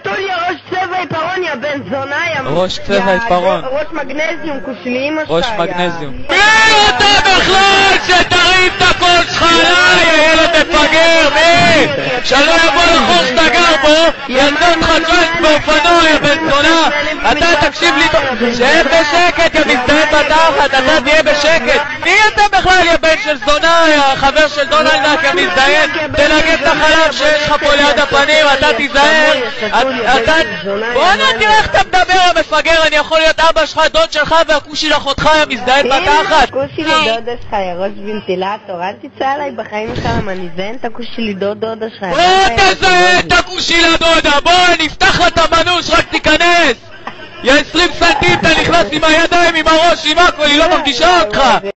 בתוליה ראש צבע עיפרון, יא בן זונה, ראש צבע עיפרון. ראש מגנזיום, כושלי אמא שלך, ראש מגנזיום. מי אתה בכלל שתרים את הקול שלך עליי, יא ילד מפגר, מי? שלא יבוא לחור שאתה גר בו, ילדות חשבת באופנוע, יא בן זונה. אתה תקשיב לי, שב בשקט, יא מזדהן בתחת, אתה תהיה בשקט. מי אתה בכלל, יא בן של זונה, יא חבר של דונלדק, יא מזדהן? תנגד את החלב שיש לך פה ליד הפנים, אתה תיזהר. בוא'נה, תראה איך אתה מדבר, יא מפגר, אני יכול להיות אבא שלך, דוד שלך והכושי לאחותך, יא מזדהן בתחת. כושי לדודה שלך, יא ראש וינטילטור, אל תצא עליי בחיים שלך, אני זיין את הכושי לדודה שלך. בוא תזיין את הכושי לדודה, בוא נפתח לה את המנוש, רק תיכנס. יא 20 סנטים, אתה נכנס עם הידיים, עם הראש, עם הכל, היא לא מרגישה אותך.